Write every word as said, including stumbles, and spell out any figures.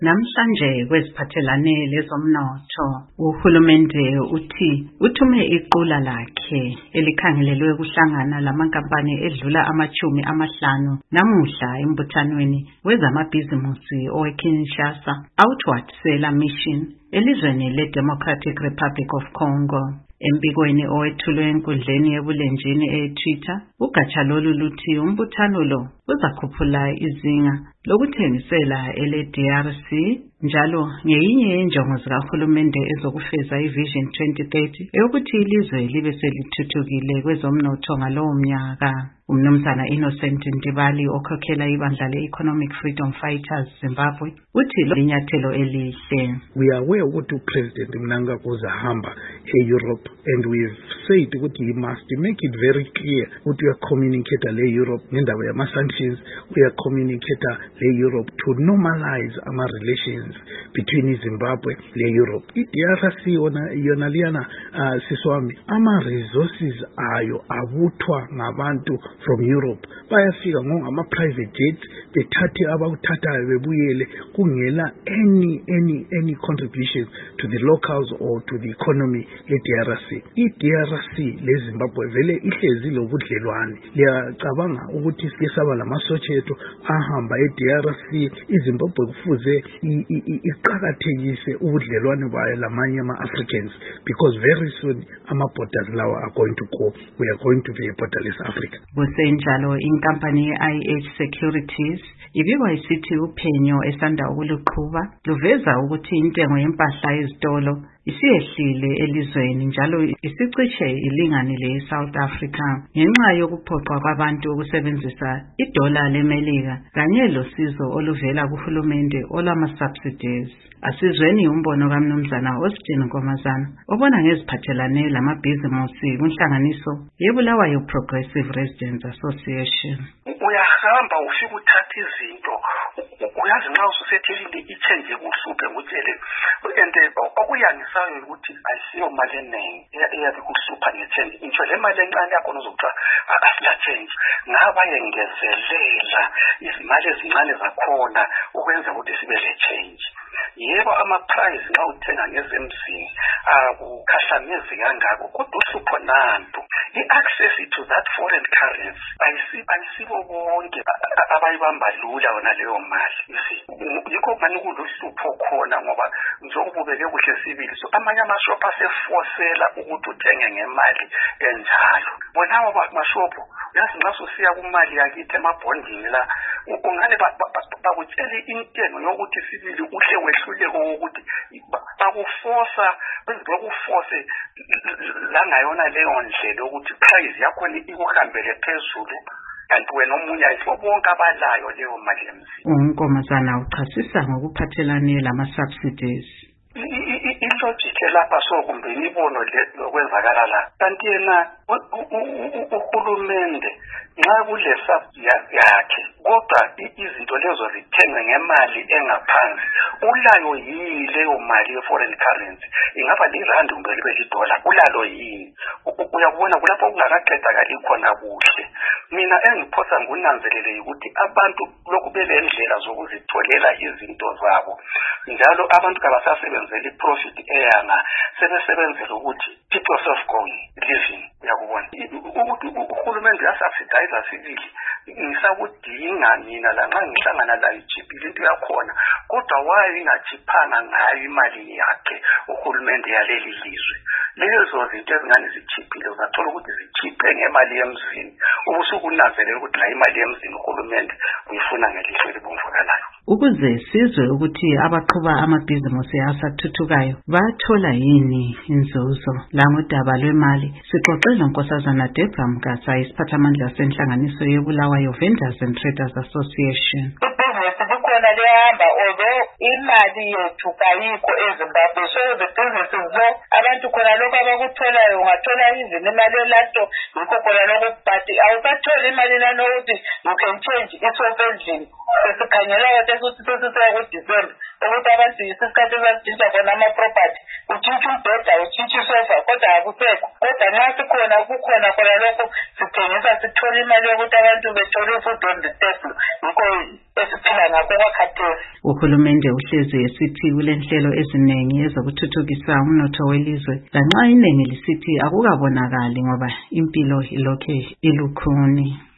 Namhlanje kweziphathelane lezomnotho, uhulumende uthi uthume iqula lakhe elikhangelelwe ukuhlangana lamankampani edlula amachumi amahlanu namuhla embuthanweni wezamabhizimusi oweKinshasa Outward Seller Mission elizweni leDemocratic Republic of Congo. Embikweni owethulwe enkundleni yebulenjini e-Twitter, ugatsha lolu luthi umbuthano lo uzakhuphula izinga lokuthengisela ele-D R C njalo ngeyinye yenjongo zikahulumende ezokufeza iVision twenty thirty eyokuthi ilizwe libe selithuthukile kwezomnotho ngalowo mnyaka. Umnumzana Innocent Ntibali okhokhela ibandla le-Economic Freedom Fighters Zimbabwe uthi lo linyathelo elihle. We are aware ukuthi uPresident Mnangagwa hamba e-Europe and we've said ukuthi he must make it very clear ukuthi we communicate le-Europe ngendaba yama-sanctions, we are communicate le-Europe to normalize ama relations between Zimbabwe le-Europe. I-D R C yona yona liyana uh, siswami ama-resources ayo abuthwa ngabantu from Europe bayafika ngama-private jets bethathe abakuthathayo bebuyele kungela any any any contribution to the locals or to the economy ye-D R C. I-D R C leZimbabwe vele ihlezi lobudlelwane. Liyacabanga ukuthi sike saba lamasocheto ahamba e-D R C, iZimbabwe kufuze iqhakathekise ubudlelwane bayo lamanye ama-Africans because very soon ama-borders lawa are going to go. We are going to be a borderless Africa. Kusenjalo inkampani ye-I H Securities ibikwa isithi uphenyo esanda ukuluqhuba luveza ukuthi intengo yempahla ezitolo isiyehlile elizweni njalo isicishe ilingane le-South Africa ngenxa yokuphoqwa kwabantu ukusebenzisa idola leMelika kanye losizo oluvela kuhulumende olwama-subsidies. Asizweni umbono kaMnumzana Austin Nkomazana obona ngeziphathelane lamabhizimusi kunhlanganiso yeBulawayo Progressive Residents Association. Uyahamba ufika uthatha izinto uyazi nxa ususethelile ichange kuhluphe ngutshele and okuyangisayo ukuthi ayisiyo mali eningi eyabe kuhlupha ngechange ngitsho le mali encane yakho uzokuthiwa asila change ngaba yengezelela izimali ezincane zakhona ukwenza ukuthi sibe le change. Yebo ama-price nxa uthenga ngezemzini akukhahlamezi kangako kodwa uhlupho nanto i-access to that foreign currency ayisibo bonke abayibamba lula yona leyo mali. Yikho manje kulohlupho khona ngoba njengobubeke kuhle sibili so amanye amashophu asefosela ukuthi uthenge ngemali enjalo. Bonawo amashophu uyazi nxa usiya kumali yakithi emabhondini la ungane bakutshela intengo yokuthi sibili uhle wehluleko ukuthi bakuforsa bakuforce la ngayona leyo ndlela ukuthi price yakho ikuhambele phezulu kanti wena omunye ayifo bonke abalayo leyo mali emzini. Unkomazana uchasisa ngokuphathelane lama-subsidies. Ilogic lapha so kumbe imibono lokwenzakala la kanti yena uhulumende nxa kule subsidy yakhe kodwa izinto lezo zithengwe ngemali engaphansi ulayo yini leyo mali ye-foreign currency ingaba lirandi kumbe libe lidola ulalo yini uyabona kulapho kungakaqedakali khona kuhle. Mina engiphosa ngunanzelele ukuthi abantu lokubele endlela zokuzitholela izinto zabo njalo abantu kabasasebenzela i-profit eyanga sebesebenzela ukuthi people self-going living. Uyakubona ukuthi uhulumende uyasubsidize sibili ngisakudinga mina la nxa ngihlangana la ichiphile into yakhona kodwa wayo ingachiphanga ngayo imali yakhe uhulumende yaleli lizwe. Lezo zinto ezingane zichiphile uzathola ukuthi zichiphe ngemali yemzini ubusukunanzelela ukuthi la imali yemzini uhulumende uyifuna ngelihlo elibomvakalayo. Ukuze sizwe ukuthi abaqhuba amabhizimusi asathuthukayo bathola yini inzuzo la ngodaba lwemali sixoxela uNkosazana Deborah Mgasa isiphathamandla senhlanganiso yeBulawayo Vendors and Traders Association. Kukhona lehamba although imali yethu kayikho eZimbabwe so the businesses zo abantu khona lokho abakutholayo ungathola izini imali elato yikho khona lokho but awusatholi imali nanokuthi you can change it endlini sesikhangela kahle ukuthi sesisaya kuDisemba ukuthi abantu isikhathi esasitshintsha khona ama-property utshintsha umbheda utshintsha isofa kodwa akusekho kodwa nxa sikhona kukhona khona lokho sithengisa sithola imali yokuthi abantu bethole food on the table yikho esiphila ngakho kwakhathesi. Uhulumende uhlezi esithi kule nhlelo eziningi ezokuthuthukisa umnotho welizwe lanxa iningi lisithi akukabonakali ngoba impilo ilokhe ilukhuni.